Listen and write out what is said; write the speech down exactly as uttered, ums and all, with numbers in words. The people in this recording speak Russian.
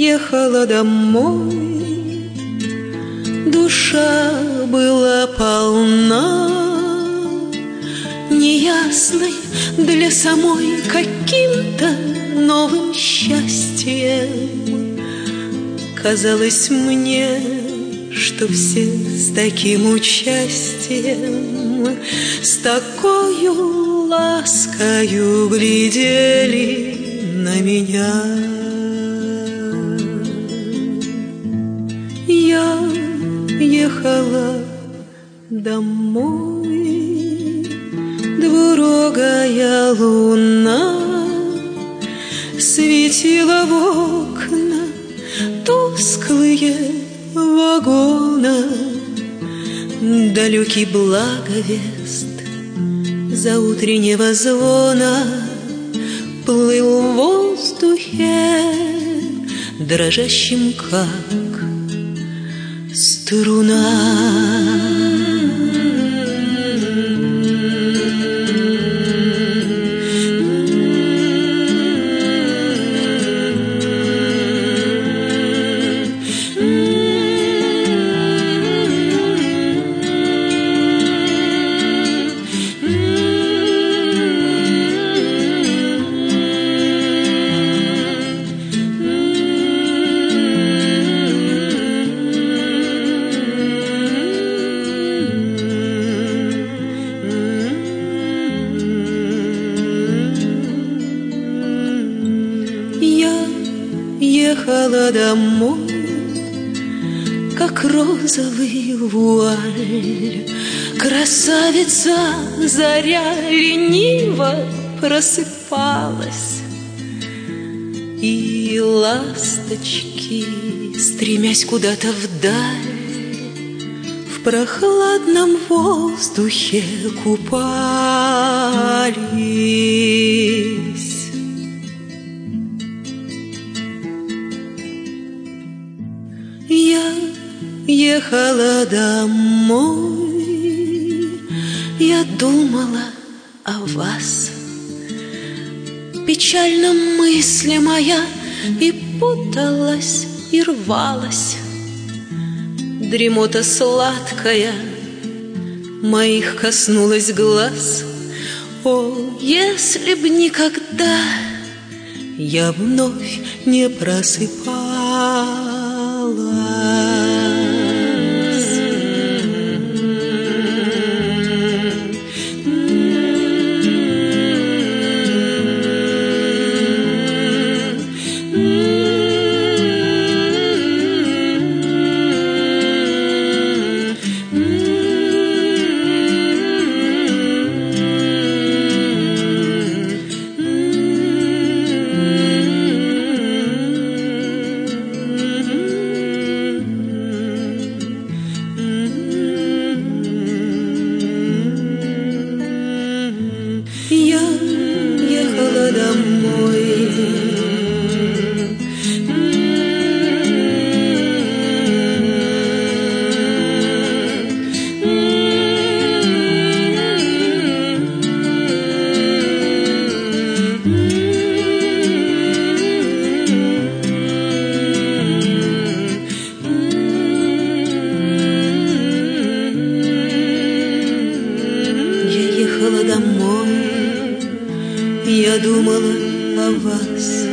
ехала домой, душа была полна неясной для самой каким-то новым счастьем. Казалось мне, что все с таким участием, с такою ласкою глядели на меня. Я ехала домой, двурогая луна светила в окна тусклые вагона. Далекий благовест заутреннего звона плыл в воздухе, дрожащим как струна. Ехала домой, как розовый вуаль. Красавица заря лениво просыпалась, и ласточки, стремясь куда-то вдаль, в прохладном воздухе купались. Я ехала домой, я думала о вас. Печально мысль моя и путалась, и рвалась. Дремота сладкая моих коснулась глаз. О, если б никогда я вновь не просыпалась. Я ехала домой. Я ехала домой, я думала о вас.